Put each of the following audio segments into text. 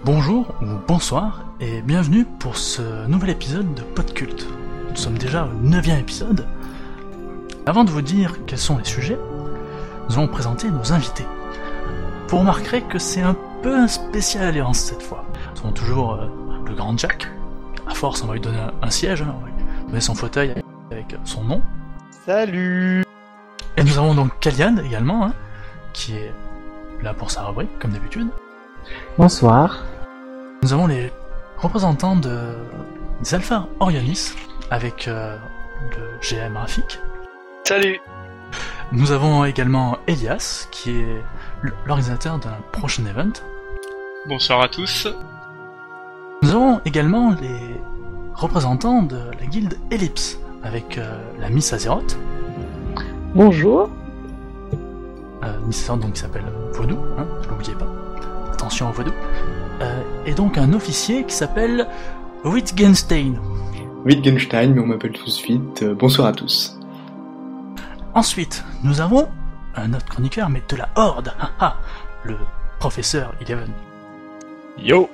Bonjour ou bonsoir et bienvenue pour ce nouvel épisode de Podcult. Nous sommes déjà au 9e épisode. Avant de vous dire quels sont les sujets, nous allons présenter nos invités. Vous remarquerez que c'est un peu un spécial alliance cette fois. Nous avons toujours le grand Jack. À force, on va lui donner un siège, on va lui donner son fauteuil avec son nom. Salut. Et nous avons donc Kalian également, qui est là pour sa rubrique, comme d'habitude. Bonsoir. Nous avons les représentants des Alpha Orionis, avec le GM Rafik. Salut. Nous avons également Elias, qui est l'organisateur d'un prochain event. Bonsoir à tous. Nous avons également les représentants de la guilde Ellipse, avec la Miss Azeroth. Bonjour. Miss Azeroth donc, qui s'appelle Vaudou, ne l'oubliez pas. Attention au Vaudou. Et donc un officier qui s'appelle Wittgenstein. Wittgenstein, mais on m'appelle tous vite. Bonsoir à tous. Ensuite, nous avons un autre chroniqueur, mais de la Horde, le professeur Eleven. Yo.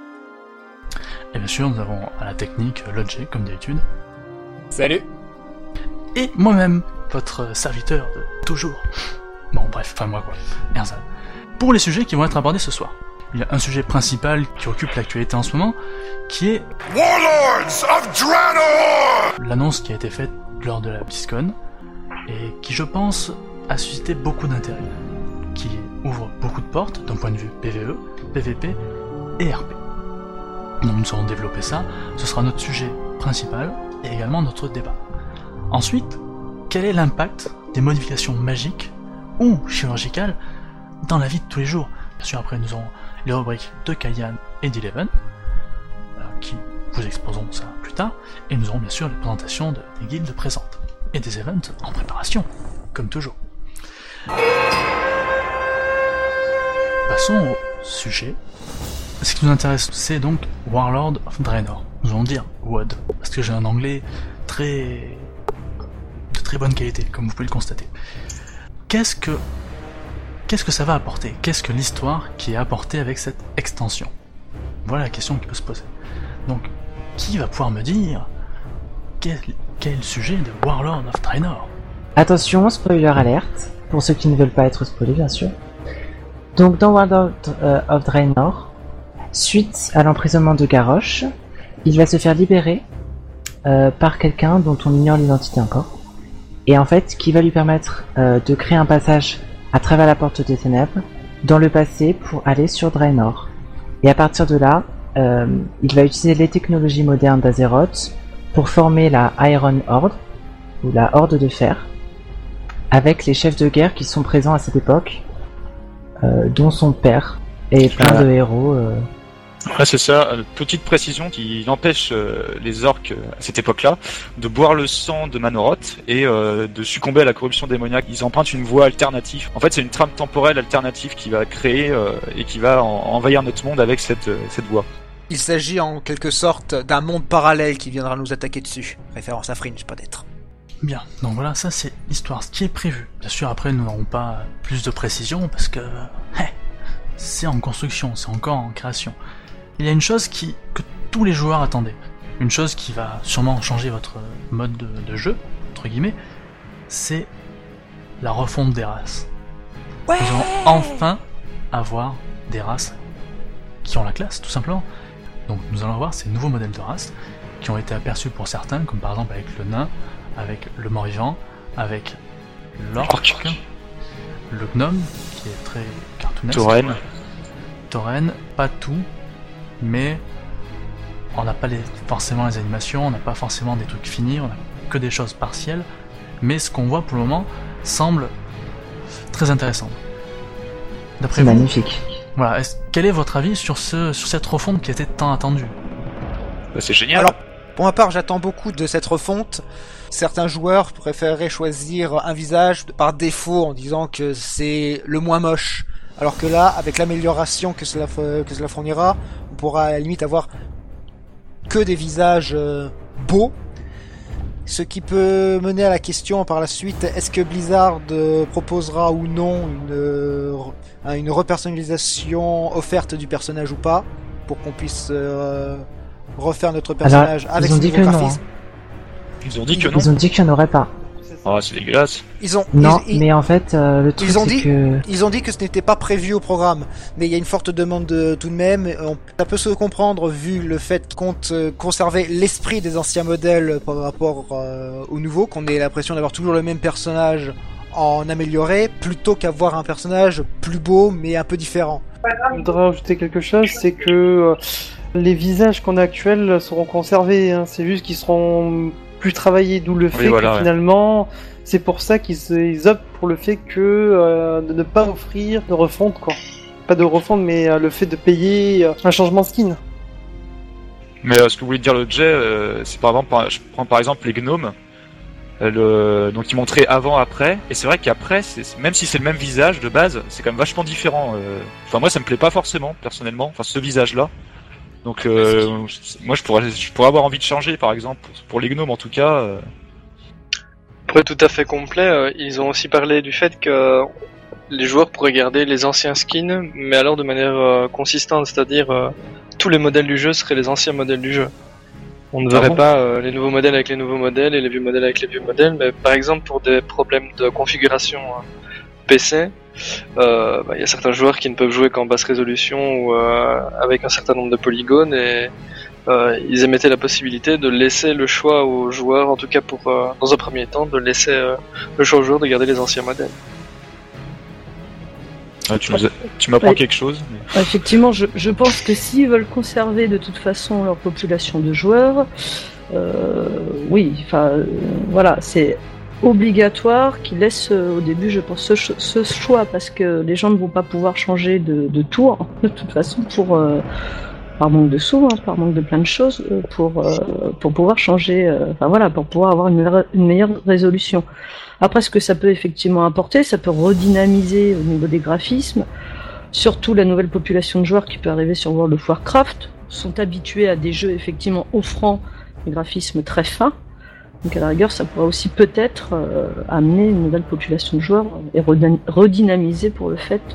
Et bien sûr, nous avons à la technique Lodge, comme d'habitude. Salut. Et moi-même, votre serviteur de toujours. Bon, bref, enfin moi quoi, Erzal. Pour les sujets qui vont être abordés ce soir, il y a un sujet principal qui occupe l'actualité en ce moment, qui est Warlords of Draenor! L'annonce qui a été faite lors de la BlizzCon, et qui je pense a suscité beaucoup d'intérêt, qui ouvre beaucoup de portes d'un point de vue PvE, PvP et RP. Donc nous allons développer ça, ce sera notre sujet principal, et également notre débat. Ensuite, quel est l'impact des modifications magiques ou chirurgicales dans la vie de tous les jours? Bien sûr, après nous aurons les rubriques de Kalian et d'Eleven, qui vous exposeront ça plus tard, et nous aurons bien sûr les présentations des guildes présentes, et des events en préparation, comme toujours. Passons au sujet. Ce qui nous intéresse, c'est donc Warlord of Draenor. Nous allons dire WOD, parce que j'ai un anglais de très bonne qualité, comme vous pouvez le constater. Qu'est-ce que ça va apporter? Qu'est-ce que l'histoire qui est apportée avec cette extension? Voilà la question qui peut se poser. Donc, qui va pouvoir me dire quel est le sujet de Warlord of Draenor? Attention, spoiler alerte, pour ceux qui ne veulent pas être spoilés bien sûr. Donc dans Warlord of Draenor, suite à l'emprisonnement de Garrosh, il va se faire libérer par quelqu'un dont on ignore l'identité encore. Et en fait, qui va lui permettre de créer un passage à travers la porte des ténèbres, dans le passé, pour aller sur Draenor. Et à partir de là, il va utiliser les technologies modernes d'Azeroth pour former la Iron Horde, ou la Horde de Fer, avec les chefs de guerre qui sont présents à cette époque, dont son père, et plein de héros. Ouais, c'est ça. Petite précision qui empêche les orques à cette époque-là de boire le sang de Manoroth et de succomber à la corruption démoniaque. Ils empruntent une voie alternative. En fait, c'est une trame temporelle alternative qui va créer et qui va envahir notre monde avec cette voie. Il s'agit en quelque sorte d'un monde parallèle qui viendra nous attaquer dessus. Référence à Fringe, peut-être. Bien, donc voilà, ça c'est l'histoire, ce qui est prévu. Bien sûr, après, nous n'aurons pas plus de précision parce que c'est en construction, c'est encore en création. Il y a une chose que tous les joueurs attendaient, une chose qui va sûrement changer votre mode de jeu, entre guillemets, c'est la refonte des races. Ouais. Nous allons enfin avoir des races qui ont la classe, tout simplement. Donc nous allons avoir ces nouveaux modèles de races qui ont été aperçus pour certains, comme par exemple avec le nain, avec le mort-vivant, avec l'orc, le gnome, qui est très cartoonesque. Tauren, pas tout, mais on n'a pas forcément les animations, on n'a pas forcément des trucs finis, on n'a que des choses partielles, mais ce qu'on voit pour le moment semble très intéressant. D'après vous, magnifique. Voilà, quel est votre avis sur cette refonte qui était tant attendue? C'est génial. Alors, pour ma part, j'attends beaucoup de cette refonte. Certains joueurs préféreraient choisir un visage par défaut en disant que c'est le moins moche. Alors que là, avec l'amélioration que cela fournira, on pourra à la limite avoir que des visages beaux. Ce qui peut mener à la question par la suite, est-ce que Blizzard proposera ou non une repersonnalisation offerte du personnage ou pas? pour qu'on puisse refaire notre personnage avec ils ont ce dit nouveau que non. graphisme. Ils ont dit que non. Ils ont dit qu'il n'y en aurait pas. Ah, c'est dégueulasse. Non, mais en fait, le truc Ils ont c'est dit- que... Ils ont dit que ce n'était pas prévu au programme, mais il y a une forte demande tout de même. Ça peut se comprendre vu le fait qu'ils comptent conserver l'esprit des anciens modèles par rapport aux nouveaux, qu'on ait l'impression d'avoir toujours le même personnage en amélioré, plutôt qu'avoir un personnage plus beau mais un peu différent. Je voudrais rajouter quelque chose, c'est que les visages qu'on a actuels seront conservés, hein. C'est juste qu'ils seront plus travaillés, d'où le fait que finalement, c'est pour ça qu'ils optent pour le fait que de ne pas offrir de refonte, quoi. Pas de refonte, mais le fait de payer un changement de skin. Mais ce que vous voulez dire le Jay, c'est par exemple, je prends par exemple les gnomes, donc ils montraient avant après, et c'est vrai qu'après, même si c'est le même visage de base, c'est quand même vachement différent. Enfin moi ça me plaît pas forcément personnellement, enfin ce visage-là. Donc moi je pourrais avoir envie de changer par exemple pour les gnomes en tout cas. Pour être tout à fait complet, ils ont aussi parlé du fait que les joueurs pourraient garder les anciens skins, mais alors de manière consistante, c'est-à-dire tous les modèles du jeu seraient les anciens modèles du jeu. On ne verrait pas les nouveaux modèles avec les nouveaux modèles et les vieux modèles avec les vieux modèles, mais par exemple pour des problèmes de configuration PC, y a certains joueurs qui ne peuvent jouer qu'en basse résolution ou avec un certain nombre de polygones et ils émettaient la possibilité de laisser le choix aux joueurs, en tout cas pour dans un premier temps, de laisser le choix aux joueurs de garder les anciens modèles. Ah, tu m'apprends quelque chose. Mais... Effectivement, je pense que s'ils veulent conserver de toute façon leur population de joueurs, oui, voilà, c'est obligatoire qu'ils laissent au début, je pense, ce choix, parce que les gens ne vont pas pouvoir changer de tour, de toute façon, par manque de sous, par manque de plein de choses, pour pouvoir changer, pour pouvoir avoir une meilleure résolution. Après, ce que ça peut effectivement apporter, ça peut redynamiser au niveau des graphismes, surtout la nouvelle population de joueurs qui peut arriver sur World of Warcraft, sont habitués à des jeux effectivement offrant des graphismes très fins. Donc à la rigueur, ça pourrait aussi peut-être amener une nouvelle population de joueurs et redynamiser pour le fait.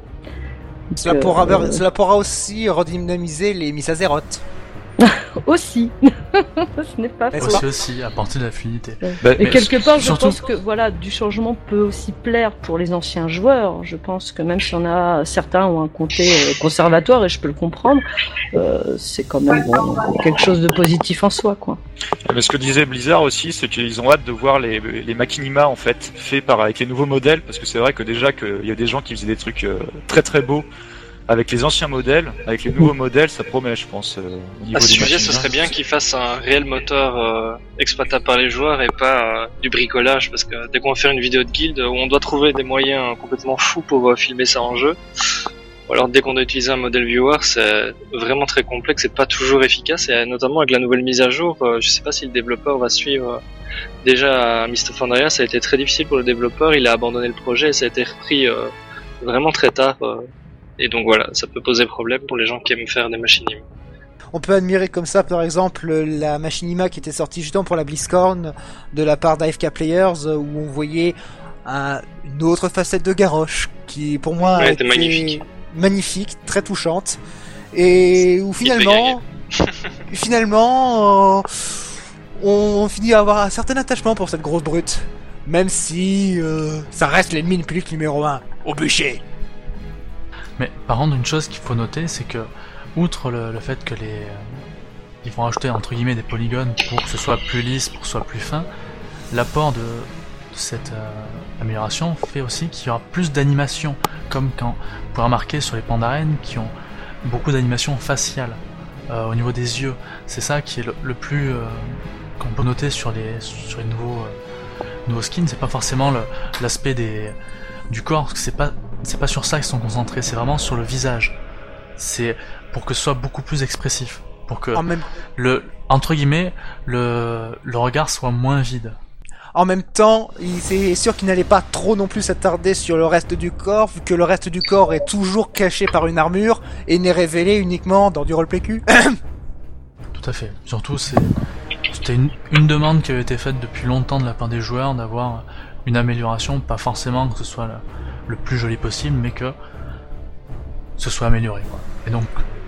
Cela pourra aussi redynamiser les Miss Azeroth. Aussi, ce n'est pas faux. Aussi, apporter de la fluidité. Et quelque part, je pense que du changement peut aussi plaire pour les anciens joueurs. Je pense que même si on a certains ont un côté conservatoire, et je peux le comprendre, c'est quand même quelque chose de positif en soi, quoi. Mais ce que disait Blizzard aussi, c'est qu'ils ont hâte de voir les machinima en fait faits avec les nouveaux modèles, parce que c'est vrai que déjà qu'il y a des gens qui faisaient des trucs très très beaux avec les anciens modèles, avec les nouveaux modèles, ça promet, je pense. Au niveau à ce des sujet, machines, ce serait bien qu'ils fassent un réel moteur exploitable par les joueurs et pas du bricolage, parce que dès qu'on va faire une vidéo de guilde où on doit trouver des moyens complètement fous pour filmer ça en jeu, ou alors dès qu'on doit utiliser un modèle viewer, c'est vraiment très complexe et pas toujours efficace, et notamment avec la nouvelle mise à jour, je sais pas si le développeur va suivre. Déjà à Mist of Pandaria, ça a été très difficile pour le développeur, il a abandonné le projet et ça a été repris vraiment très tard. Et donc voilà, ça peut poser problème pour les gens qui aiment faire des machinima. On peut admirer comme ça, par exemple, la machinima qui était sortie justement pour la BlizzCon de la part d'AFK Players, où on voyait une autre facette de Garrosh, qui pour moi était magnifique, très touchante, et où finalement, on finit à avoir un certain attachement pour cette grosse brute, même si ça reste l'ennemi public numéro 1, au bûcher. Mais par contre, une chose qu'il faut noter, c'est que, outre le fait que ils vont ajouter entre guillemets des polygones pour que ce soit plus lisse, pour que ce soit plus fin, l'apport de cette amélioration fait aussi qu'il y aura plus d'animation, comme quand vous pouvez remarquer sur les Pandaren qui ont beaucoup d'animation faciale au niveau des yeux. C'est ça qui est le plus qu'on peut noter sur les nouveaux skins. C'est pas forcément l'aspect du corps, parce que c'est pas sur ça qu'ils sont concentrés, c'est vraiment sur le visage. C'est pour que ce soit beaucoup plus expressif, pour que entre guillemets le regard soit moins vide. En même temps, c'est sûr qu'il n'allait pas trop non plus s'attarder sur le reste du corps, vu que le reste du corps est toujours caché par une armure et n'est révélé uniquement dans du roleplay cul. Tout à fait. Surtout, c'était une demande qui avait été faite depuis longtemps de la part des joueurs, d'avoir une amélioration, pas forcément que ce soit le plus joli possible, mais que ce soit amélioré, quoi. Et donc,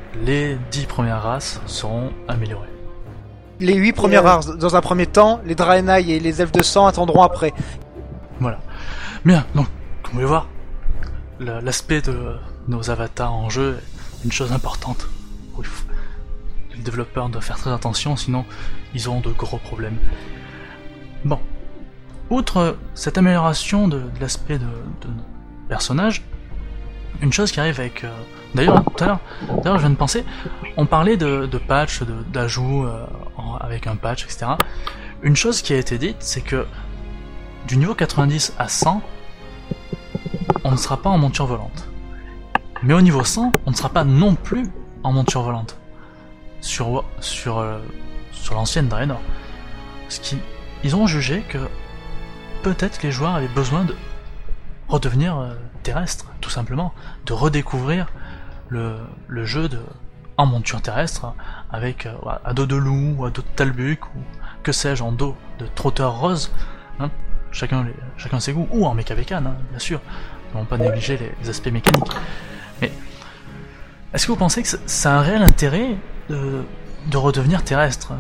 les 10 premières races seront améliorées. Les 8 premières races, dans un premier temps, les Draenei et les elfes de sang attendront après. Voilà. Bien, donc, comme vous pouvez voir, l'aspect de nos avatars en jeu est une chose importante. Les développeurs doivent faire très attention, sinon ils auront de gros problèmes. Bon. Outre cette amélioration de l'aspect de nos personnages, une chose qui arrive avec... D'ailleurs, tout à l'heure, je viens de penser, on parlait de patch, d'ajout avec un patch, etc. Une chose qui a été dite, c'est que du niveau 90 à 100, on ne sera pas en monture volante. Mais au niveau 100, on ne sera pas non plus en monture volante. Sur l'ancienne Draenor. Ils ont jugé que peut-être les joueurs avaient besoin de redevenir terrestres, tout simplement, de redécouvrir le jeu en monture terrestre, avec à dos de loup, ou à dos de talbuc, ou que sais-je, en dos de trotteur rose, hein, chacun ses goûts, ou en méca-bécane, hein, bien sûr, ne vont pas négliger les aspects mécaniques. Mais est-ce que vous pensez que ça a un réel intérêt de redevenir terrestre,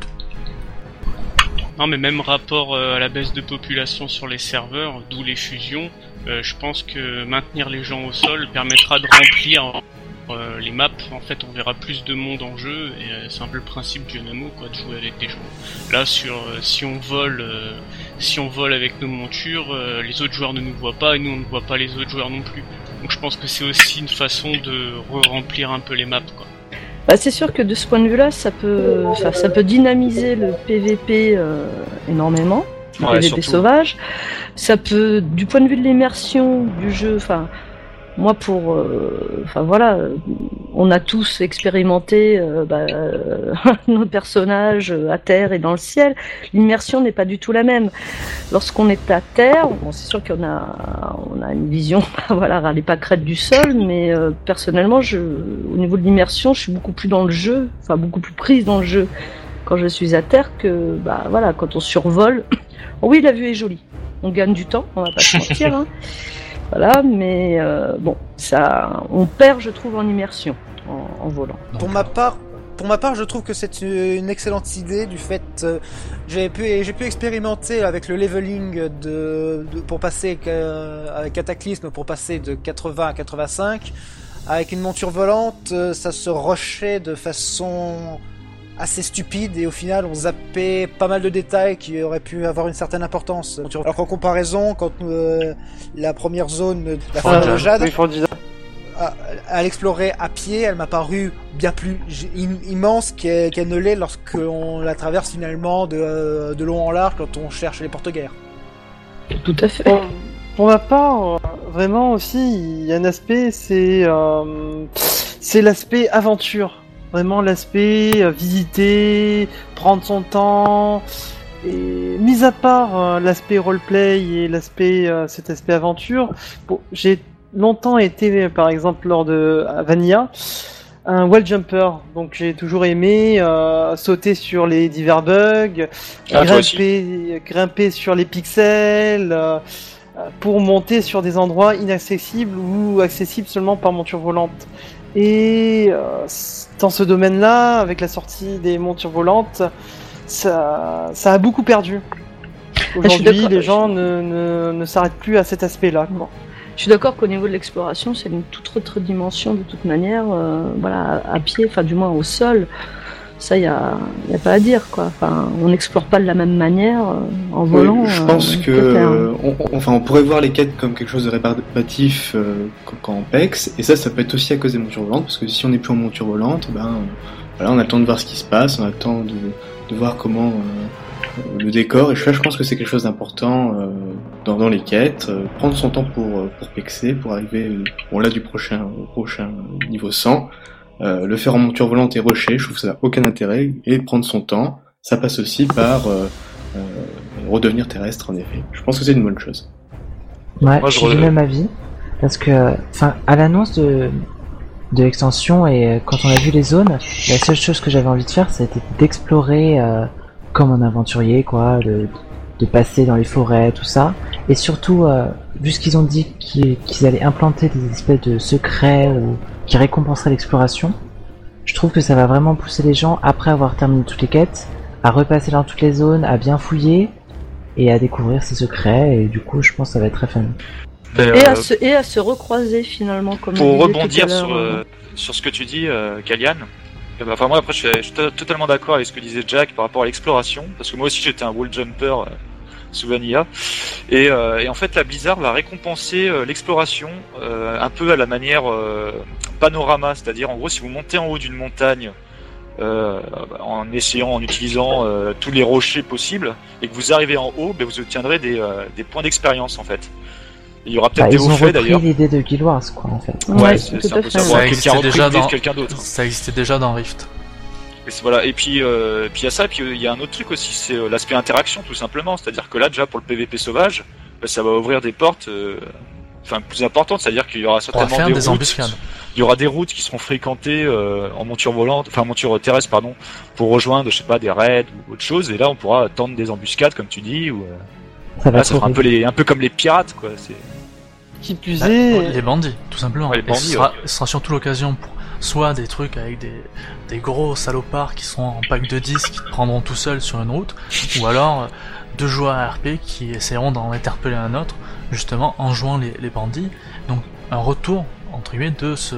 Non, mais même rapport à la baisse de population sur les serveurs, d'où les fusions, je pense que maintenir les gens au sol permettra de remplir les maps. En fait, on verra plus de monde en jeu, et c'est un peu le principe du MMO, quoi, de jouer avec des gens. Là, si on vole avec nos montures, les autres joueurs ne nous voient pas, et nous on ne voit pas les autres joueurs non plus. Donc je pense que c'est aussi une façon de remplir un peu les maps, quoi. Bah, c'est sûr que de ce point de vue-là, ça peut dynamiser le PVP énormément, le PVP surtout. Sauvage. Ça peut, du point de vue de l'immersion du jeu, moi on a tous expérimenté nos personnages à terre et dans le ciel. L'immersion n'est pas du tout la même. Lorsqu'on est à terre, c'est sûr qu'on a une vision, elle n'est pas crête du sol, mais personnellement, au niveau de l'immersion, je suis beaucoup plus dans le jeu, beaucoup plus prise dans le jeu quand je suis à terre que, quand on survole. Oh oui, la vue est jolie. On gagne du temps, on va pas se mentir, hein. Voilà, mais on perd, je trouve, en immersion, en volant. Pour ma part, je trouve que c'est une excellente idée du fait, j'ai pu expérimenter avec le leveling pour passer avec Cataclysme, pour passer de 80 à 85, avec une monture volante, ça se rushait de façon assez stupide, et au final on zappait pas mal de détails qui auraient pu avoir une certaine importance. Alors qu'en comparaison, quand la première zone, la forêt de Jade, à l'explorer à pied, elle m'a paru bien plus immense qu'elle ne l'est lorsqu'on la traverse finalement de long en large quand on cherche les porte-guerres. Tout à fait. Pour ma part, vraiment aussi, il y a un aspect, c'est l'aspect aventure. Vraiment l'aspect visiter, prendre son temps, et mis à part l'aspect roleplay et cet aspect aventure, j'ai longtemps été, par exemple lors de Vanilla, un wall jumper, donc j'ai toujours aimé sauter sur les divers bugs, grimper sur les pixels, pour monter sur des endroits inaccessibles ou accessibles seulement par monture volante. Et dans ce domaine-là, avec la sortie des montures volantes, ça a beaucoup perdu. Aujourd'hui, les gens ne s'arrêtent plus à cet aspect-là. Je suis d'accord qu'au niveau de l'exploration, c'est une toute autre dimension de toute manière. À pied, du moins au sol, ça, y a pas à dire, quoi. On n'explore pas de la même manière en volant. Je pense on pourrait voir les quêtes comme quelque chose de réparatif quand on PEX, et ça peut être aussi à cause des montures volantes, parce que si on n'est plus en monture volante, on attend de voir ce qui se passe, on attend de voir comment le décor, et je pense que c'est quelque chose d'important dans les quêtes, prendre son temps pour PEXer, pour arriver du prochain niveau 100. Le faire en monture volante et rusher, je trouve que ça n'a aucun intérêt, et prendre son temps, ça passe aussi par redevenir terrestre, en effet. Je pense que c'est une bonne chose. Ouais, je suis du même avis, parce que, à l'annonce de l'extension, et quand on a vu les zones, la seule chose que j'avais envie de faire, c'était d'explorer comme un aventurier, quoi, de passer dans les forêts, tout ça, et surtout, vu ce qu'ils ont dit qu'ils allaient implanter des espèces de secrets qui récompenseraient l'exploration, Je trouve que ça va vraiment pousser les gens, après avoir terminé toutes les quêtes, à repasser dans toutes les zones, à bien fouiller et à découvrir ses secrets, et du coup je pense que ça va être très fun. Et à se recroiser finalement, comme pour rebondir sur ce que tu dis, Kalian. Enfin moi après je suis totalement d'accord avec ce que disait Jack par rapport à l'exploration, parce que moi aussi j'étais un wall jumper sous Vanilla, et en fait la Blizzard va récompenser l'exploration un peu à la manière panorama, c'est-à-dire en gros si vous montez en haut d'une montagne en utilisant tous les rochers possibles, et que vous arrivez en haut, vous obtiendrez des points d'expérience en fait. Il y aura peut-être des hauts faits d'ailleurs. Ils ont repris l'idée de Guild Wars, quoi, en fait. Ouais, c'est un peu ça. Ça existait déjà dans quelqu'un d'autre. Ça existait déjà dans Rift. Voilà. Et puis il y a ça, et puis il y a un autre truc aussi, c'est l'aspect interaction, tout simplement. C'est-à-dire que là, déjà pour le PVP sauvage, ça va ouvrir des portes, plus importantes. C'est-à-dire qu'il y aura certainement des embuscades. Il y aura des routes qui seront fréquentées en monture volante, monture terrestre, pardon, pour rejoindre, je sais pas, des raids ou autre chose. Et là, on pourra tendre des embuscades, comme tu dis, ou ça sera un peu comme les pirates, quoi. C'est qui plus est... les bandits, tout simplement. Ouais, les bandits, ce sera surtout l'occasion pour soit des trucs avec des gros salopards qui sont en pack de 10 qui te prendront tout seul sur une route, ou alors 2 joueurs RP qui essaieront d'en interpeller un autre, justement en jouant les bandits. Donc un retour, entre guillemets,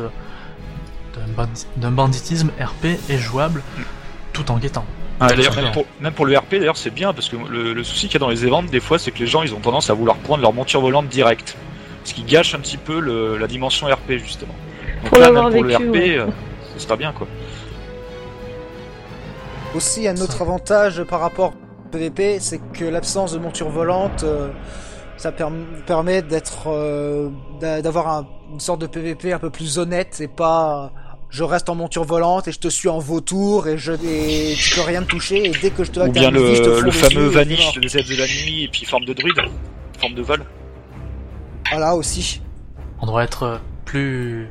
d'un banditisme RP et jouable tout en guettant. D'ailleurs, même pour le RP, d'ailleurs, c'est bien, parce que le souci qu'il y a dans les events, des fois, c'est que les gens, ils ont tendance à vouloir prendre leur monture volante direct. Ce qui gâche un petit peu la dimension RP, justement. Donc pour là, même pour vécu, le RP, ça sera bien, quoi. Aussi, un autre avantage par rapport au PVP, c'est que l'absence de monture volante, ça permet d'avoir une sorte de PVP un peu plus honnête, et pas... Je reste en monture volante et je te suis en vautour et tu peux rien me toucher, et dès que je te Ou bien le fameux vanish des aides de la nuit et puis forme de druide, forme de vol. Voilà aussi. On devrait être plus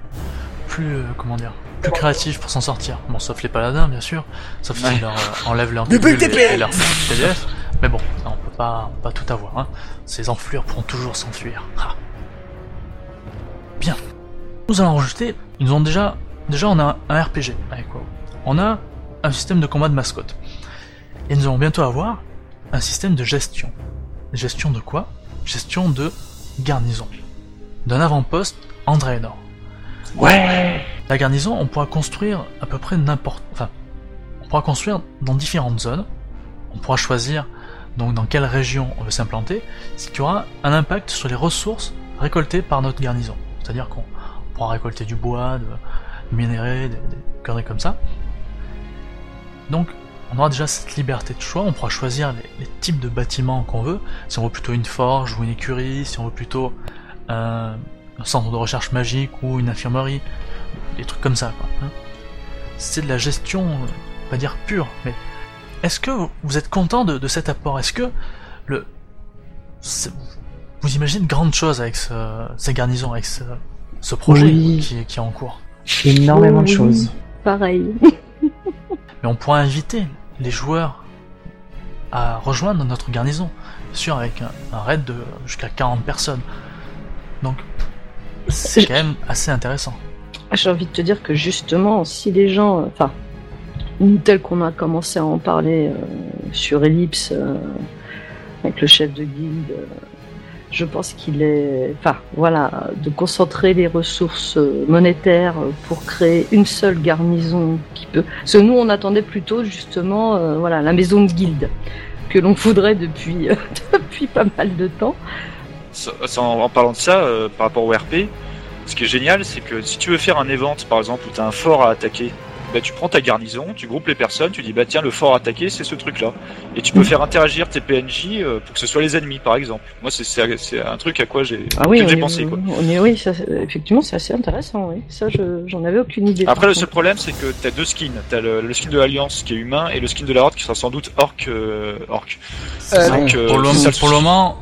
créatif pour s'en sortir. Bon, sauf les paladins, bien sûr, sauf s'ils leur enlèvent leur bulle et leur PDF. Mais bon, on peut pas tout avoir, hein. Ces enflures pourront toujours s'enfuir. Bien. Nous allons rajouter, déjà on a un RPG avec WoW. On a un système de combat de mascotte. Et nous allons bientôt avoir un système de gestion. Gestion de quoi? Gestion de garnison. D'un avant-poste en Draenor. Ouais! La garnison, on pourra construire à peu près on pourra construire dans différentes zones. On pourra choisir donc dans quelle région on veut s'implanter, ce qui aura un impact sur les ressources récoltées par notre garnison. C'est-à-dire qu'on pourra récolter du bois, de minerais, des conneries comme ça. Donc on aura déjà cette liberté de choix, on pourra choisir les types de bâtiments qu'on veut, si on veut plutôt une forge ou une écurie, si on veut plutôt un centre de recherche magique ou une infirmerie, des trucs comme ça, quoi, hein. C'est de la gestion, pas dire pure, mais est-ce que vous êtes content de cet apport? Est-ce que vous imaginez de grandes choses avec ces garnisons, avec ce projet qui est en cours? Énormément de choses. Pareil. Mais on pourra inviter les joueurs à rejoindre notre garnison, bien sûr avec un raid de jusqu'à 40 personnes. Donc c'est quand même assez intéressant. J'ai envie de te dire que justement, si les gens, tel qu'on a commencé à en parler sur Ellipse, avec le chef de guilde, je pense qu'il est, de concentrer les ressources monétaires pour créer une seule garnison qui peut. Parce que nous, on attendait plutôt justement, la maison de guilde que l'on voudrait depuis pas mal de temps. En parlant de ça, par rapport au RP, ce qui est génial, c'est que si tu veux faire un event, par exemple, où tu as un fort à attaquer, tu prends ta garnison, tu groupes les personnes, tu dis tiens, le fort à attaquer, c'est ce truc-là. Et tu peux faire interagir tes PNJ pour que ce soit les ennemis, par exemple. Moi, c'est un truc à quoi j'ai pensé, quoi. Oui, ça, effectivement, c'est assez intéressant, oui. Ça, j'en avais aucune idée. Après, le seul problème, c'est que t'as 2 skins. T'as le skin de l'Alliance qui est humain et le skin de la Horde qui sera sans doute orc. Donc, pour le moment,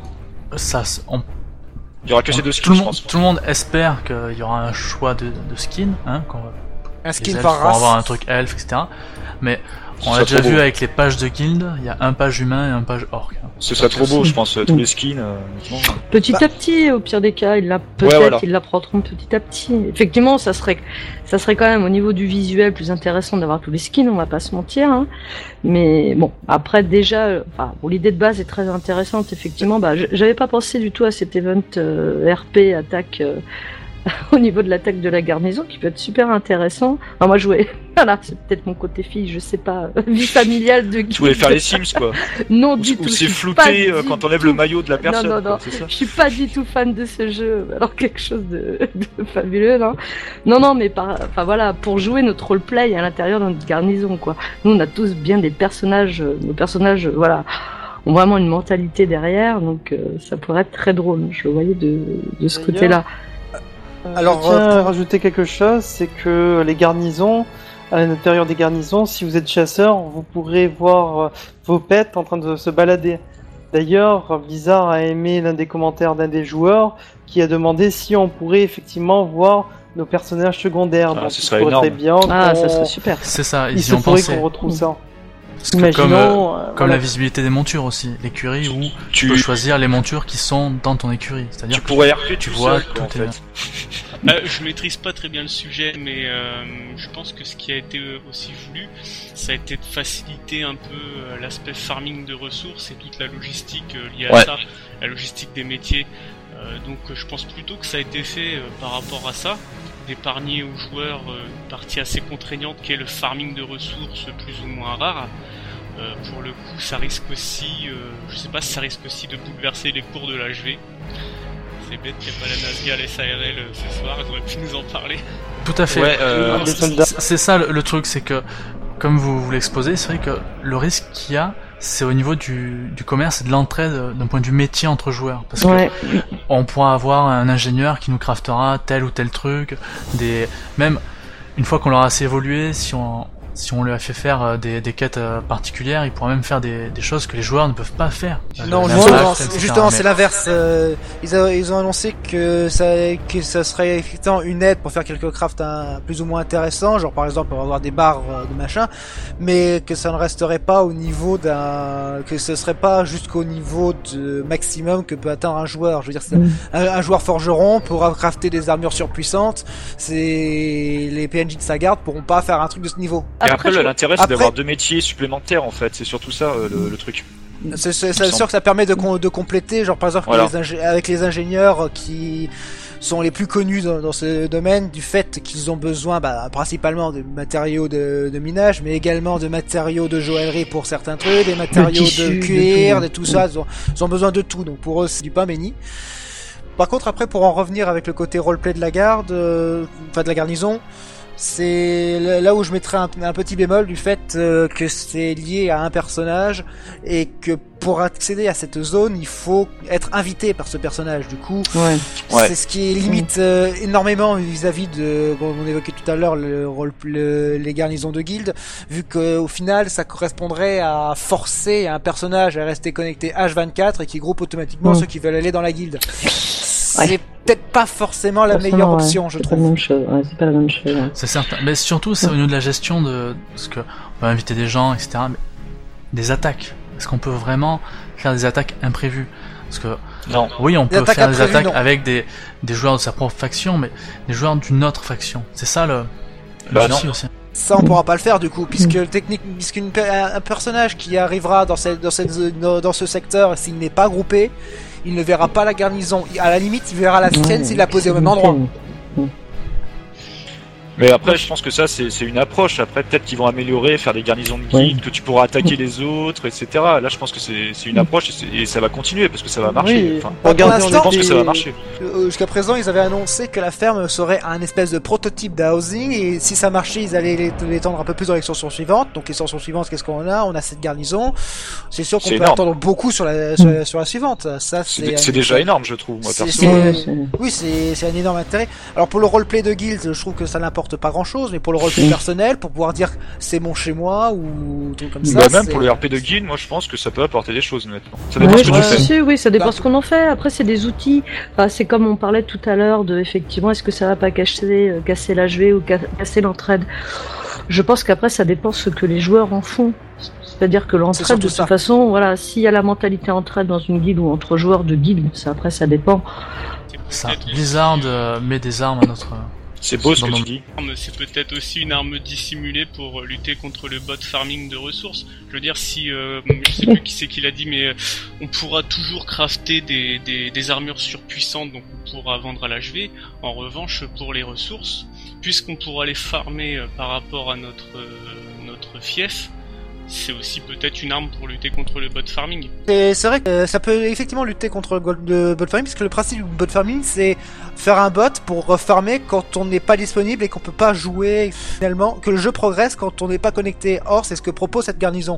il y aura que ces 2 skins, je pense. Tout le monde espère qu'il y aura un choix de skin, hein, Un skin les elfes par pour race. avoir un truc elfe, etc. Mais on l'a déjà vu avec les pages de guild, il y a un page humain et un page orc. Ce serait trop beau, je pense, tous les skins. Petit à petit, au pire des cas, ils l'apprendront petit à petit. Effectivement, ça serait quand même au niveau du visuel plus intéressant d'avoir tous les skins, on va pas se mentir. Hein. Mais bon, après déjà, l'idée de base est très intéressante. Effectivement, j'avais pas pensé du tout à cet event RP attaque. Au niveau de l'attaque de la garnison, qui peut être super intéressant. Enfin, moi, voilà, c'est peut-être mon côté fille, je sais pas, vie familiale de guide. Tu voulais faire les Sims, quoi. Non, du tout. Ou c'est flouté quand on lève le maillot de la personne. Non, c'est ça. Je suis pas du tout fan de ce jeu. Alors, quelque chose de fabuleux, non. Non, mais voilà, pour jouer notre roleplay à l'intérieur de notre garnison, quoi. Nous, on a tous bien des personnages, nos personnages, voilà, ont vraiment une mentalité derrière, donc ça pourrait être très drôle. Je le voyais de ce côté-là. Alors, je tiens à rajouter quelque chose, c'est que les garnisons, à l'intérieur des garnisons, si vous êtes chasseur, vous pourrez voir vos pets en train de se balader. D'ailleurs, Blizzard a aimé l'un des commentaires d'un des joueurs qui a demandé si on pourrait effectivement voir nos personnages secondaires. Donc, ce serait énorme. Très bien ça serait super. C'est ça, ils y ont pensé. Qu'on retrouve ça. Comme la visibilité des montures aussi, l'écurie où tu peux choisir les montures qui sont dans ton écurie. C'est-à-dire que pourrais RP tu vois tout en fait. Je maîtrise pas très bien le sujet, mais je pense que ce qui a été aussi voulu, ça a été de faciliter un peu l'aspect farming de ressources et toute la logistique liée à ça, la logistique des métiers. Donc je pense plutôt que ça a été fait par rapport à ça, d'épargner aux joueurs une partie assez contraignante qui est le farming de ressources plus ou moins rares. Pour le coup, ça risque aussi, je sais pas si ça risque aussi de bouleverser les cours de l'HV. C'est bête qu'il n'y ait pas la Nazgûl et SARL ce soir, ils auraient pu nous en parler. Tout à fait. C'est ça le truc, c'est que, comme vous l'exposez, c'est vrai que le risque qu'il y a, c'est au niveau du commerce et de l'entraide d'un point de vue métier entre joueurs. Parce que on pourra avoir un ingénieur qui nous craftera tel ou tel truc, même une fois qu'on l'aura assez évolué, si on lui a fait faire des quêtes particulières, il pourra même faire des choses que les joueurs ne peuvent pas faire. Non, justement, c'est l'inverse. Ils ont annoncé que ça serait effectivement une aide pour faire quelques crafts plus ou moins intéressants, genre par exemple pour avoir des barres de machin, mais que ça ne resterait pas au niveau que ce serait pas jusqu'au niveau de maximum que peut atteindre un joueur. Je veux dire, un joueur forgeron pourra crafter des armures surpuissantes. Les PNJ de sa garde pourront pas faire un truc de ce niveau. Et après l'intérêt, c'est d'avoir 2 métiers supplémentaires, en fait. C'est surtout ça, le truc. C'est sûr que ça permet de compléter, genre par exemple avec les ingénieurs qui sont les plus connus dans ce domaine, du fait qu'ils ont besoin principalement de matériaux de minage, mais également de matériaux de joaillerie pour certains trucs, des matériaux de cuir, de tout ça. Ils ont besoin de tout, donc pour eux c'est du pain béni. Par contre, après, pour en revenir avec le côté roleplay de la garde, de la garnison, c'est là où je mettrais un petit bémol du fait que c'est lié à un personnage et que pour accéder à cette zone, il faut être invité par ce personnage. Du coup, c'est ce qui limite énormément vis-à-vis de, on évoquait tout à l'heure les garnisons de guilde, vu qu'au final, ça correspondrait à forcer un personnage à rester connecté H24 et qui groupe automatiquement ceux qui veulent aller dans la guilde. C'est peut-être pas forcément la meilleure option, je trouve. C'est pas la même chose. C'est certain. Mais surtout, c'est au niveau de la gestion parce que on va inviter des gens, etc. Mais des attaques. Est-ce qu'on peut vraiment faire des attaques imprévues? Parce que non. Oui, on peut faire des attaques avec des joueurs de sa propre faction, mais des joueurs d'une autre faction. C'est ça le souci aussi. Ça, on pourra pas le faire du coup, puisqu'un personnage qui arrivera dans ce secteur, s'il n'est pas groupé, il ne verra pas la garnison. À la limite, il verra la sienne s'il l'a posée au même endroit. Mais après, je pense que ça, c'est une approche. Après, peut-être qu'ils vont améliorer, faire des garnisons de guilde, que tu pourras attaquer les autres, etc. Là, je pense que c'est une approche et ça va continuer parce que ça va marcher. Je pense que ça va marcher. Jusqu'à présent, ils avaient annoncé que la ferme serait un espèce de prototype de housing et si ça marchait, ils allaient l'étendre un peu plus dans l'extension suivante. Donc, l'extension suivante, qu'est-ce qu'on a? On a cette garnison. C'est sûr qu'on peut attendre beaucoup sur la suivante. Ça, c'est déjà énorme, je trouve. Moi, oui, c'est un énorme intérêt. Alors, pour le roleplay de guild, je trouve que ça n'importe apporte pas grand-chose, mais pour le roleplay personnel, pour pouvoir dire c'est mon chez moi ou tout comme ça. Bah même pour le RP de guild, moi je pense que ça peut apporter des choses honnêtement. Ça dépend ce que tu fais. Oui, ça dépend ce qu'on en fait. Après c'est des outils. Enfin, c'est comme on parlait tout à l'heure de effectivement est-ce que ça va pas casser l'HV ou casser l'entraide. Je pense qu'après ça dépend ce que les joueurs en font. C'est-à-dire que l'entraide de toute façon, voilà, s'il y a la mentalité entraide dans une guilde ou entre joueurs de guilde, ça dépend. Ça, Blizzard met des armes à notre. C'est beau ce que tu dis. C'est peut-être aussi une arme dissimulée pour lutter contre le bot farming de ressources. Je veux dire, si je sais plus qui c'est qui l'a dit, mais on pourra toujours crafter des armures surpuissantes, donc on pourra vendre à l'HV. En revanche, pour les ressources, puisqu'on pourra les farmer par rapport à notre fief, c'est aussi peut-être une arme pour lutter contre le bot farming. Et c'est vrai que ça peut effectivement lutter contre le bot farming, parce que le principe du bot farming, c'est faire un bot pour farmer quand on n'est pas disponible et qu'on peut pas jouer finalement, que le jeu progresse quand on n'est pas connecté. Or, c'est ce que propose cette garnison.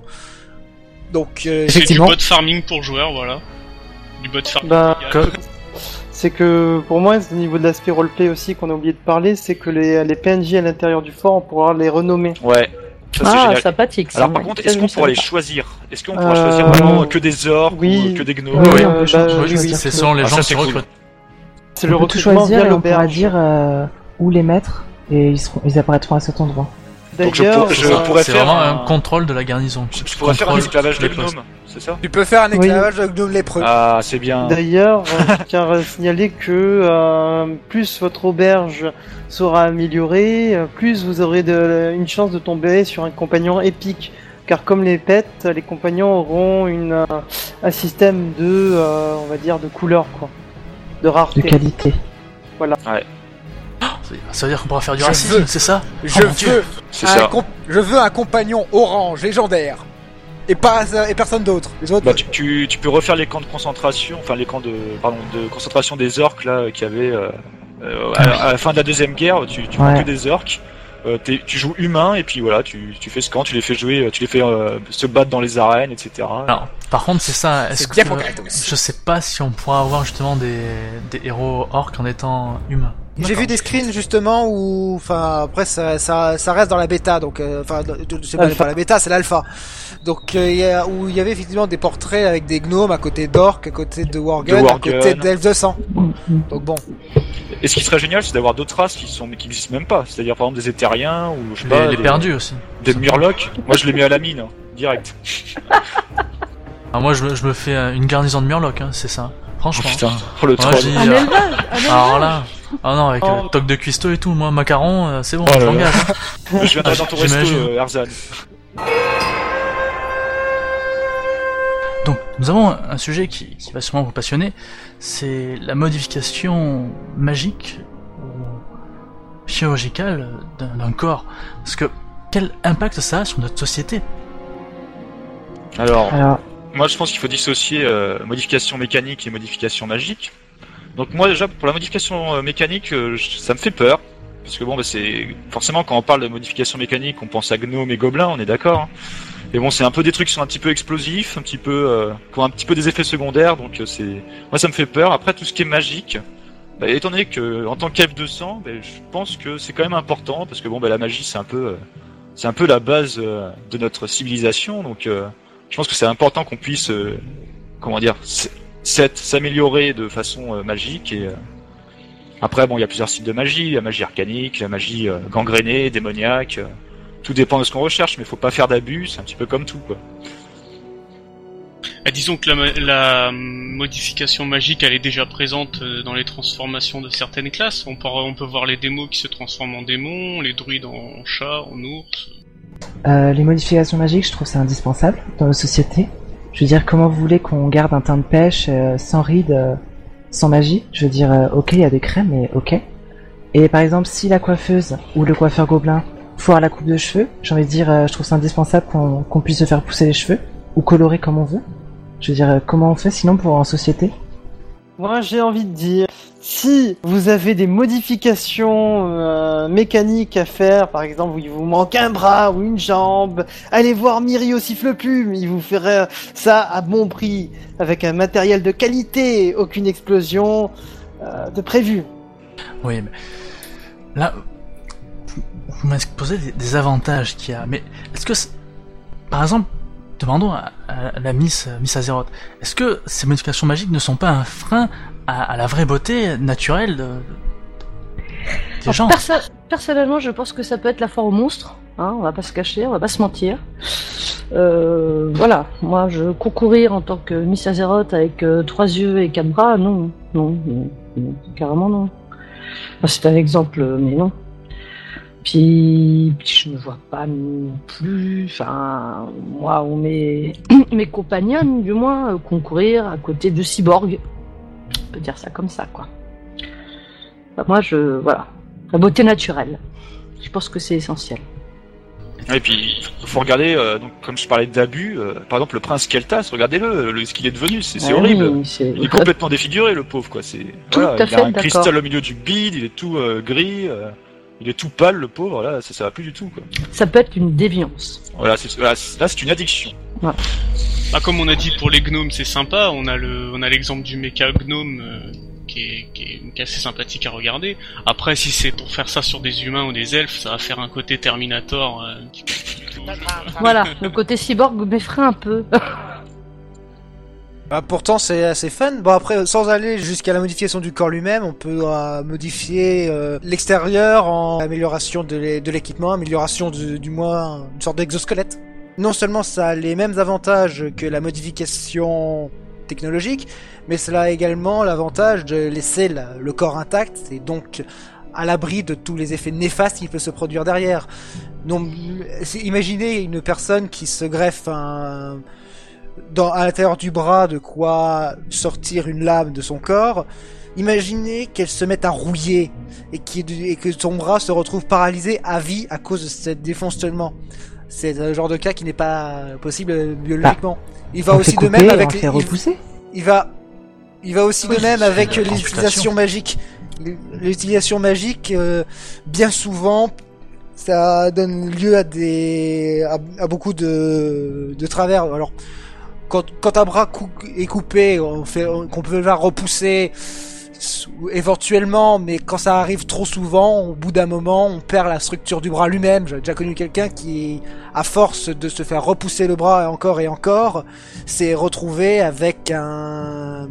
Donc, c'est du bot farming pour joueurs, voilà. Du bot farming. C'est que pour moi, au niveau de l'aspect roleplay aussi qu'on a oublié de parler, c'est que les PNJ à l'intérieur du fort, on pourra les renommer. Ouais. Ça, sympathique. Alors par contre, est-ce qu'on pourra les choisir? Est-ce qu'on pourra choisir vraiment que des orques ou que des gnomes? Oui, c'est selon les gens qui recrutent. C'est le recrutement via l'auberge. On pourra dire où les mettre et ils apparaîtront à cet endroit. D'ailleurs, je pourrais c'est faire vraiment un contrôle de la garnison. Je pourrais faire un esclavage de gnomes, c'est ça? Tu peux faire un esclavage de gnomes lépreux. Ah, c'est bien. D'ailleurs, je tiens à signaler que plus votre auberge sera améliorée, plus vous aurez une chance de tomber sur un compagnon épique. Car comme les pets, les compagnons auront un système de, on va dire, de couleur, quoi. De rareté. De qualité. Voilà. Ouais. Ça veut dire qu'on pourra faire du racisme, c'est ça? Je veux un compagnon orange légendaire et personne d'autre. Les autres. Bah, tu peux refaire les camps de concentration, enfin les camps de concentration des orques là qu'il y avait à la fin de la deuxième guerre. Tu prends que des orques. Tu joues humain et puis voilà, tu fais ce camp, tu les fais jouer, tu les fais se battre dans les arènes, etc. Alors, par contre, c'est ça. Est-ce que je sais pas si on pourra avoir justement des héros orques en étant humains. J'ai vu des screens justement où, enfin après ça reste dans la bêta, donc enfin c'est pas la bêta, c'est l'alpha. Donc où il y avait effectivement des portraits avec des gnomes à côté d'orques, à côté de Worgen, à côté d'elfes de sang. Donc bon. Et ce qui serait génial, c'est d'avoir d'autres races qui n'existent même pas. C'est-à-dire par exemple des éthériens ou je sais pas, les perdus aussi. Des murlocs. Moi je les mets à la mine, direct. Alors moi je me fais une garnison de murlocs, c'est ça. Franchement. Oh putain, le troll. Un élevage. Alors là. Ah non, avec le toc de cuistot et tout, moi macaron, c'est bon, je m'engage. Je viendrai dans ton resto, Erzan. Donc, nous avons un sujet qui va sûrement vous passionner, c'est la modification magique ou chirurgicale d'un corps. Parce que, quel impact ça a sur notre société? Alors, moi je pense qu'il faut dissocier modification mécanique et modification magique. Donc moi déjà pour la modification mécanique, ça me fait peur parce que bon c'est forcément quand on parle de modification mécanique, on pense à gnomes et gobelins, on est d'accord. Hein. Et bon c'est un peu des trucs qui sont un petit peu explosifs, un petit peu qui ont un petit peu des effets secondaires, donc moi ça me fait peur. Après tout ce qui est magique, étant donné que en tant qu'elfe de sang, je pense que c'est quand même important parce que bon la magie c'est un peu la base de notre civilisation, donc je pense que c'est important qu'on puisse s'améliorer de façon magique et après bon il y a plusieurs styles de magie, la magie arcanique, la magie gangrénée, démoniaque, tout dépend de ce qu'on recherche mais faut pas faire d'abus, c'est un petit peu comme tout quoi. Disons que la modification magique elle est déjà présente dans les transformations de certaines classes, on peut voir les démos qui se transforment en démons, les druides en chats, en ours. Les modifications magiques je trouve c'est indispensable dans nos sociétés. Je veux dire, comment vous voulez qu'on garde un teint de pêche sans rides, sans magie? Je veux dire, ok, il y a des crèmes, mais ok. Et par exemple, si la coiffeuse ou le coiffeur gobelin foire la coupe de cheveux, j'ai envie de dire, je trouve ça indispensable qu'on puisse se faire pousser les cheveux ou colorer comme on veut. Je veux dire, comment on fait sinon pour en société? Moi, j'ai envie de dire, si vous avez des modifications mécaniques à faire, par exemple, où il vous manque un bras ou une jambe, allez voir Miri au siffle-plume, il vous ferait ça à bon prix, avec un matériel de qualité, aucune explosion de prévue. Oui, mais là, vous m'exposez des avantages qu'il y a, mais est-ce que, par exemple, demandons à la Miss Azeroth, est-ce que ces modifications magiques ne sont pas un frein à la vraie beauté naturelle des gens? Personnellement, je pense que ça peut être la foire aux monstres. Hein, on va pas se cacher, on va pas se mentir. Voilà, moi, je concourir en tant que Miss Azeroth avec 3 yeux et 4 bras, non, carrément non. Enfin, c'est un exemple, mais non. Puis je ne vois pas non plus, enfin, moi ou mes compagnons, du moins, concourir à côté de cyborg. On peut dire ça comme ça, quoi. Enfin, moi, voilà. La beauté naturelle. Je pense que c'est essentiel. Et puis, il faut regarder, donc, comme je parlais d'abus, par exemple, le prince Keltas, regardez-le, ce qu'il est devenu, c'est horrible. Oui, il est complètement défiguré, le pauvre, quoi. Tout à fait, il a un cristal au milieu du bide, il est tout gris, il est tout pâle, le pauvre, là, ça va plus du tout, quoi. Ça peut être une déviance. Voilà, là, c'est une addiction. Ouais. Bah, comme on a dit pour les gnomes, c'est sympa, on a l'exemple du méca gnome, qui est assez sympathique à regarder. Après, si c'est pour faire ça sur des humains ou des elfes, ça va faire un côté Terminator. Voilà, le côté cyborg m'effraie un peu. Bah, pourtant c'est assez fun. Bon, après, sans aller jusqu'à la modification du corps lui-même, on peut modifier l'extérieur en amélioration de l'équipement, amélioration du moins une sorte d'exosquelette. Non seulement ça a les mêmes avantages que la modification technologique, mais cela a également l'avantage de laisser le corps intact et donc à l'abri de tous les effets néfastes qui peuvent se produire derrière. Donc, imaginez une personne qui se greffe à l'intérieur du bras de quoi sortir une lame de son corps. Imaginez qu'elle se mette à rouiller et que son bras se retrouve paralysé à vie à cause de cette défonctionnement. C'est le genre de cas qui n'est pas possible biologiquement. Il va aussi de même avec il va aussi de même avec l'utilisation magique. L'utilisation magique, bien souvent, ça donne lieu à beaucoup de travers. Alors, quand un bras est coupé, qu'on peut le repousser éventuellement, mais quand ça arrive trop souvent, au bout d'un moment, on perd la structure du bras lui-même. J'ai déjà connu quelqu'un qui, à force de se faire repousser le bras et encore, s'est retrouvé avec un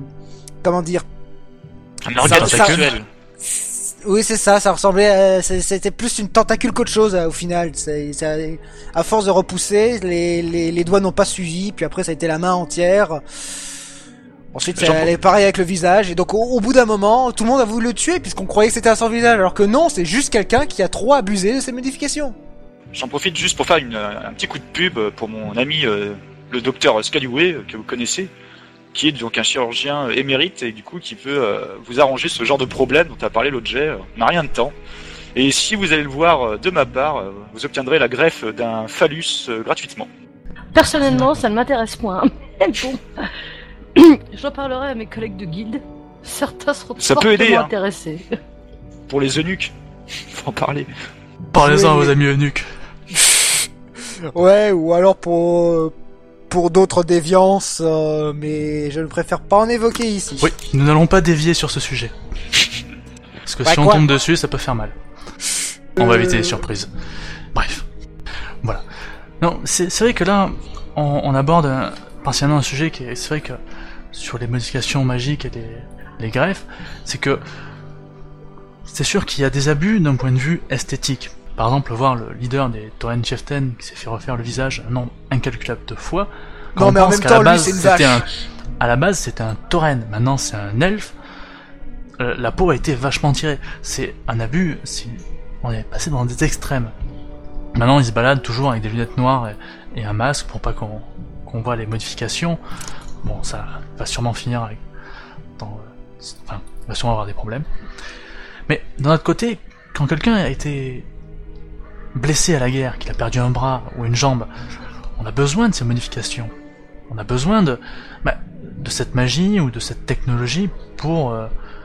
organe sexuel. Oui, c'est ça ressemblait c'était plus une tentacule qu'autre chose au final. À force de repousser, les doigts n'ont pas suivi, puis après ça a été la main entière. Ensuite, elle est pareil avec le visage, et donc au bout d'un moment, tout le monde a voulu le tuer puisqu'on croyait que c'était à son visage, alors que non, c'est juste quelqu'un qui a trop abusé de ses modifications. J'en profite juste pour faire un petit coup de pub pour mon ami le docteur Scallyway, que vous connaissez, qui est donc un chirurgien émérite et du coup qui peut vous arranger ce genre de problème dont a parlé l'autre jet. On n'a rien de temps. Et si vous allez le voir de ma part, vous obtiendrez la greffe d'un phallus gratuitement. Personnellement, ça ne m'intéresse point. Bon. J'en parlerai à mes collègues de guilde. Certains seront fortement intéressés. Pour les eunuques, faut en parler. Parlez-en à vos amis eunuques. Ouais, ou alors pour d'autres déviances, mais je ne préfère pas en évoquer ici. Oui, nous n'allons pas dévier sur ce sujet. Parce que si on tombe dessus, ça peut faire mal. On va éviter les surprises. Bref. Voilà. Non, c'est vrai que là, on aborde partiellement un sujet qui est... C'est vrai que sur les modifications magiques et les greffes, c'est que c'est sûr qu'il y a des abus d'un point de vue esthétique. Par exemple, voir le leader des Tauren Chieftain qui s'est fait refaire le visage un nombre incalculable de fois. Non, mais en même temps, lui, c'est une vache. À la base, c'était un Tauren. Maintenant, c'est un elfe. La peau a été vachement tirée. C'est un abus. On est passé dans des extrêmes. Maintenant, il se balade toujours avec des lunettes noires et un masque pour pas qu'on voit les modifications. Bon, ça va sûrement finir avec... il va sûrement avoir des problèmes. Mais d'un autre côté, quand quelqu'un a été blessé à la guerre, qu'il a perdu un bras ou une jambe, on a besoin de ces modifications. On a besoin de cette magie ou de cette technologie pour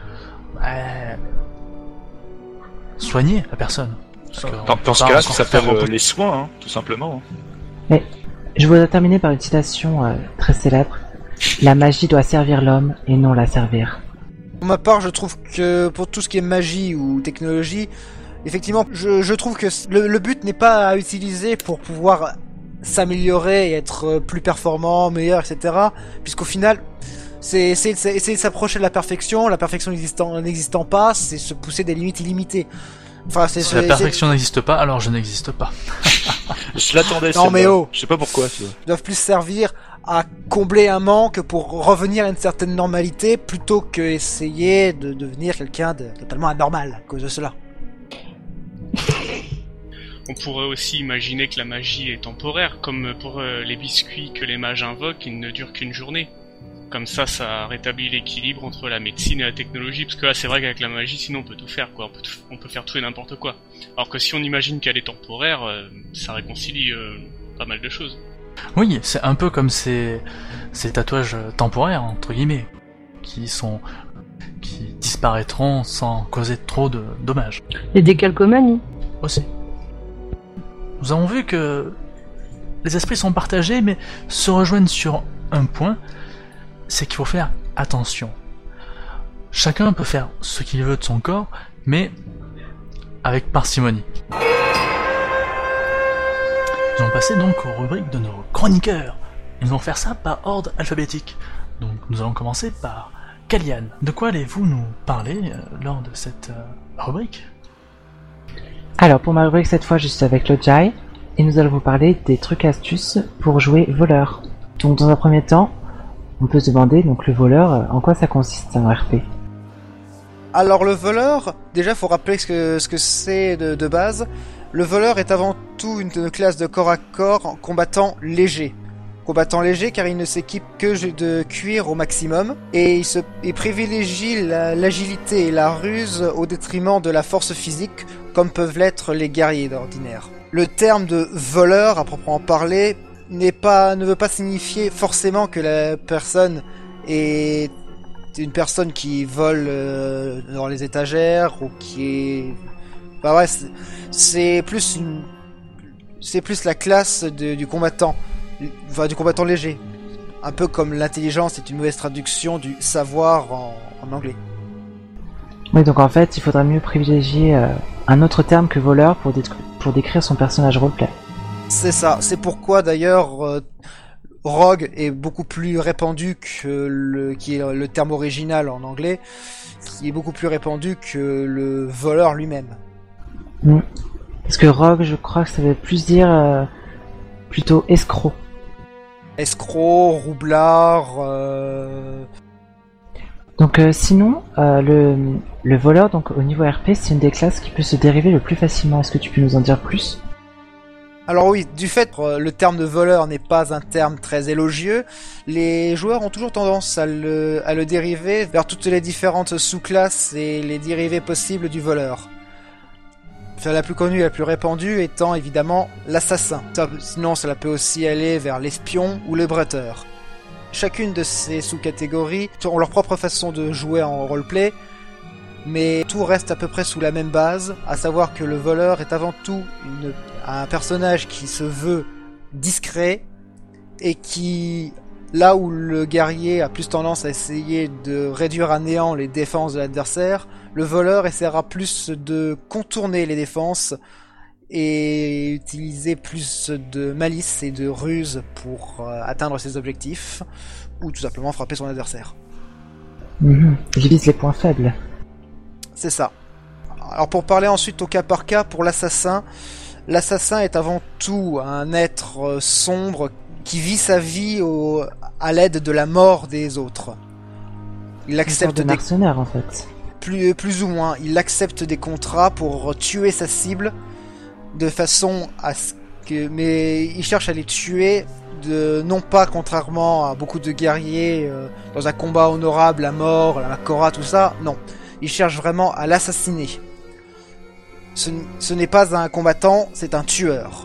soigner la personne. Dans ce cas-là, ça s'appelle les soins, hein, tout simplement. Mais je voudrais terminer par une citation très célèbre. La magie doit servir l'homme et non la servir. Pour ma part, je trouve que pour tout ce qui est magie ou technologie, Effectivement, je trouve que le but n'est pas à utiliser pour pouvoir s'améliorer et être plus performant, meilleur, etc. Puisqu'au final, c'est essayer de s'approcher de la perfection n'existant pas, c'est se pousser des limites illimitées. Enfin, si la perfection n'existe pas, alors je n'existe pas. Je l'attendais. Non mais oh, je sais pas pourquoi. Ils doivent plus servir à combler un manque pour revenir à une certaine normalité, plutôt que essayer de devenir quelqu'un de totalement anormal à cause de cela. On pourrait aussi imaginer que la magie est temporaire, comme pour les biscuits que les mages invoquent, ils ne durent qu'une journée. Comme ça rétablit l'équilibre entre la médecine et la technologie, parce que là c'est vrai qu'avec la magie, sinon on peut tout faire, quoi. On peut faire tout et n'importe quoi. Alors que si on imagine qu'elle est temporaire, ça réconcilie pas mal de choses. Oui, c'est un peu comme ces tatouages temporaires, entre guillemets, qui disparaîtront sans causer trop de dommages. Les décalcomanies. Aussi. Nous avons vu que les esprits sont partagés, mais se rejoignent sur un point, c'est qu'il faut faire attention. Chacun peut faire ce qu'il veut de son corps, mais avec parcimonie. Nous allons passer donc aux rubriques de nos chroniqueurs. Ils vont faire ça par ordre alphabétique. Donc nous allons commencer par Kalian. De quoi allez-vous nous parler lors de cette rubrique ? Alors pour ma rubrique cette fois je suis avec Lojai et nous allons vous parler des trucs astuces pour jouer voleur. Donc dans un premier temps, on peut se demander donc le voleur, en quoi ça consiste un RP ? Alors le voleur, déjà faut rappeler ce que c'est de base. Le voleur est avant tout une classe de corps à corps combattant léger. Combattant léger car il ne s'équipe que de cuir au maximum et il privilégie l'agilité et la ruse au détriment de la force physique comme peuvent l'être les guerriers d'ordinaire. Le terme de voleur à proprement parler ne veut pas signifier forcément que la personne est une personne qui vole dans les étagères ou qui est... Bah ouais, c'est plus la classe du combattant, enfin du combattant léger. Un peu comme l'intelligence est une mauvaise traduction du savoir en anglais. Oui, donc en fait, il faudra mieux privilégier un autre terme que voleur pour décrire son personnage roleplay. C'est ça, c'est pourquoi d'ailleurs rogue est beaucoup plus répandu qui est le terme original en anglais, qui est beaucoup plus répandu que le voleur lui-même. Parce que rogue, je crois que ça veut plus dire plutôt escroc. Escroc, roublard... Donc sinon, le voleur, donc au niveau RP, c'est une des classes qui peut se dériver le plus facilement. Est-ce que tu peux nous en dire plus ? Alors oui, du fait que le terme de voleur n'est pas un terme très élogieux, les joueurs ont toujours tendance à le dériver vers toutes les différentes sous-classes et les dérivés possibles du voleur. Enfin, la plus connue et la plus répandue étant évidemment l'assassin. Sinon, cela peut aussi aller vers l'espion ou le bretteur. Chacune de ces sous-catégories ont leur propre façon de jouer en roleplay, mais tout reste à peu près sous la même base, à savoir que le voleur est avant tout un personnage qui se veut discret et qui, là où le guerrier a plus tendance à essayer de réduire à néant les défenses de l'adversaire, le voleur essaiera plus de contourner les défenses et utiliser plus de malice et de ruse pour atteindre ses objectifs, ou tout simplement frapper son adversaire. Il vise les points faibles. C'est ça. Alors pour parler ensuite au cas par cas, pour l'assassin est avant tout un être sombre qui vit sa vie à l'aide de la mort des autres. Il accepte des mercenaires en fait. Plus ou moins, il accepte des contrats pour tuer sa cible de façon à ce que... Mais il cherche à les tuer, non pas contrairement à beaucoup de guerriers dans un combat honorable, à mort, la Cora, tout ça, non. Il cherche vraiment à l'assassiner. Ce n'est pas un combattant, c'est un tueur.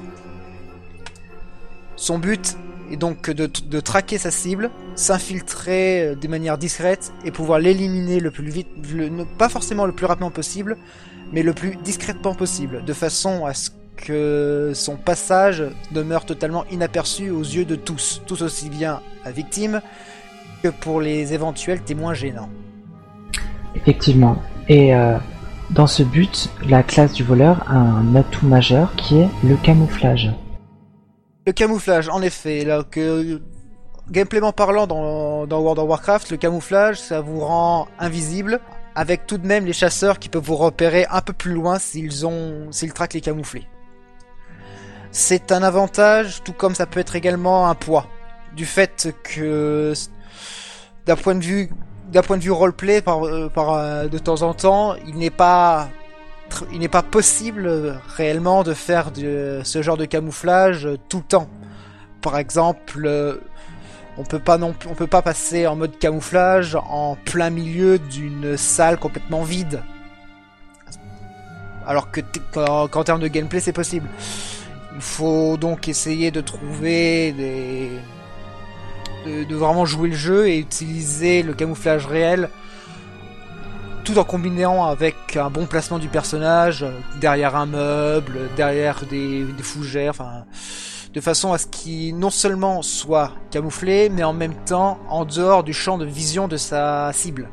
Son but est donc de traquer sa cible, s'infiltrer de manière discrète et pouvoir l'éliminer le plus vite, pas forcément le plus rapidement possible, mais le plus discrètement possible, de façon à ce que son passage demeure totalement inaperçu aux yeux de tous aussi bien la victime que pour les éventuels témoins gênants. Effectivement. Et Dans ce but, la classe du voleur a un atout majeur qui est le camouflage. Le camouflage, en effet, là que gameplayment parlant dans World of Warcraft, le camouflage, ça vous rend invisible, avec tout de même les chasseurs qui peuvent vous repérer un peu plus loin s'ils traquent les camouflés. C'est un avantage, tout comme ça peut être également un poids, du fait que d'un point de vue roleplay, de temps en temps, il n'est pas possible réellement de faire ce genre de camouflage tout le temps. Par exemple, on peut pas passer en mode camouflage en plein milieu d'une salle complètement vide. Alors qu'en termes de gameplay, c'est possible. Il faut donc essayer de trouver de vraiment jouer le jeu et utiliser le camouflage réel tout en combinant avec un bon placement du personnage derrière un meuble, derrière des fougères, enfin de façon à ce qu'il non seulement soit camouflé mais en même temps en dehors du champ de vision de sa cible.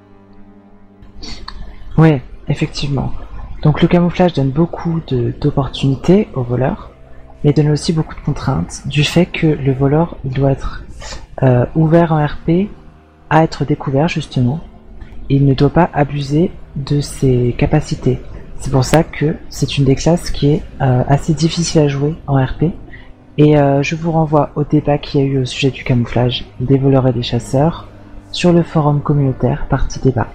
Ouais, effectivement. Donc le camouflage donne beaucoup d'opportunités aux voleurs, mais donne aussi beaucoup de contraintes du fait que le voleur doit être ouvert en RP à être découvert justement. Il ne doit pas abuser de ses capacités. C'est pour ça que c'est une des classes qui est assez difficile à jouer en RP. Et je vous renvoie au débat qu'il y a eu au sujet du camouflage des voleurs et des chasseurs sur le forum communautaire partie débat.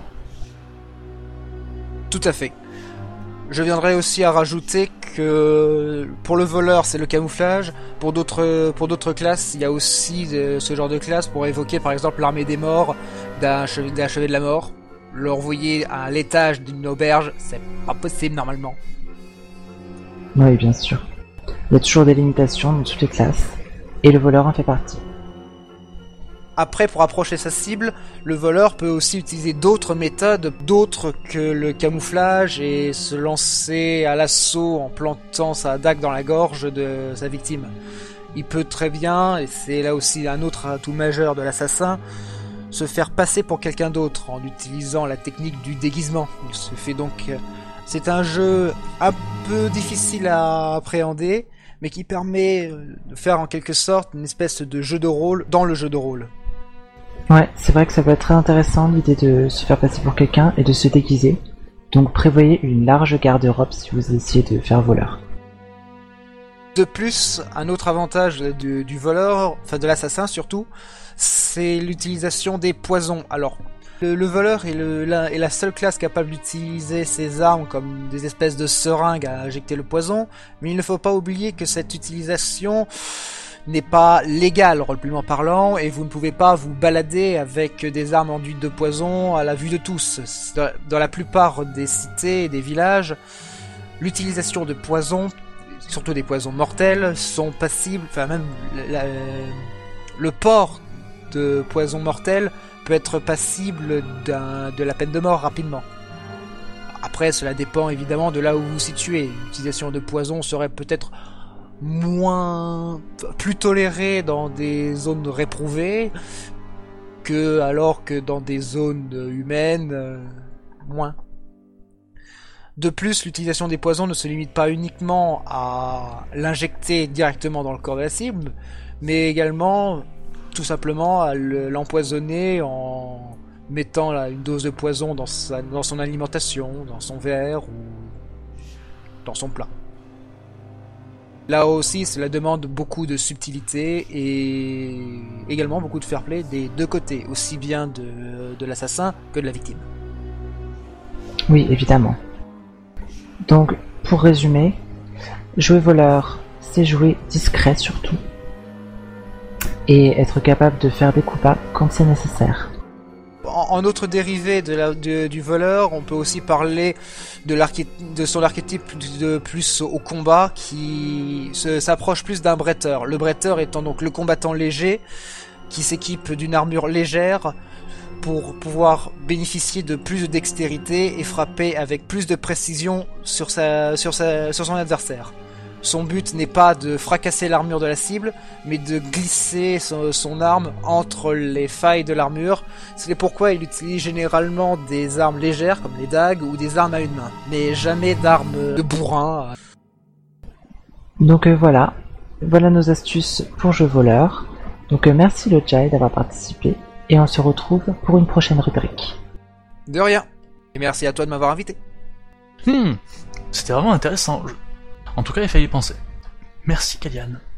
Tout à fait. Je viendrai aussi à rajouter que pour le voleur c'est le camouflage, pour d'autres classes il y a aussi ce genre de classe pour évoquer par exemple l'armée des morts d'un chevalier de la mort. Le renvoyer à l'étage d'une auberge, c'est pas possible normalement. Oui, bien sûr. Il y a toujours des limitations dans toutes les classes, et le voleur en fait partie. Après, pour approcher sa cible, le voleur peut aussi utiliser d'autres méthodes, d'autres que le camouflage, et se lancer à l'assaut en plantant sa dague dans la gorge de sa victime. Il peut très bien, et c'est là aussi un autre atout majeur de l'assassin, se faire passer pour quelqu'un d'autre en utilisant la technique du déguisement. Il se fait donc... C'est un jeu un peu difficile à appréhender, mais qui permet de faire en quelque sorte une espèce de jeu de rôle dans le jeu de rôle. Ouais, c'est vrai que ça peut être très intéressant l'idée de se faire passer pour quelqu'un et de se déguiser. Donc prévoyez une large garde-robe si vous essayez de faire voleur. De plus, un autre avantage du voleur, enfin de l'assassin surtout, c'est l'utilisation des poisons. Alors, le voleur est la seule classe capable d'utiliser ses armes comme des espèces de seringues à injecter le poison, mais il ne faut pas oublier que cette utilisation n'est pas légale, roleplayment parlant, et vous ne pouvez pas vous balader avec des armes enduites de poison à la vue de tous. Dans la plupart des cités et des villages, l'utilisation de poisons, surtout des poisons mortels, sont passibles, enfin même le port de poisons mortels peut être passible de la peine de mort rapidement. Après, cela dépend évidemment de là où vous vous situez. L'utilisation de poison serait peut-être plus tolérée dans des zones réprouvées alors que dans des zones humaines, moins. De plus, l'utilisation des poisons ne se limite pas uniquement à l'injecter directement dans le corps de la cible, mais également tout simplement à l'empoisonner en mettant une dose de poison dans son alimentation, dans son verre ou dans son plat. Là aussi, cela demande beaucoup de subtilité et également beaucoup de fair play des deux côtés, aussi bien de l'assassin que de la victime. Oui, évidemment. Donc, pour résumer, jouer voleur, c'est jouer discret surtout, et être capable de faire des coups bas quand c'est nécessaire. En autre dérivé du voleur, on peut aussi parler de son archétype de plus au combat qui s'approche plus d'un bretteur. Le bretteur étant donc le combattant léger qui s'équipe d'une armure légère pour pouvoir bénéficier de plus de dextérité et frapper avec plus de précision sur son adversaire. Son but n'est pas de fracasser l'armure de la cible, mais de glisser son arme entre les failles de l'armure. C'est pourquoi il utilise généralement des armes légères, comme les dagues, ou des armes à une main, mais jamais d'armes de bourrin. Donc voilà nos astuces pour jeu voleur. Donc merci le Jai d'avoir participé, et on se retrouve pour une prochaine rubrique. De rien, et merci à toi de m'avoir invité. C'était vraiment intéressant. En tout cas, il fallait y penser. Merci, Kalian.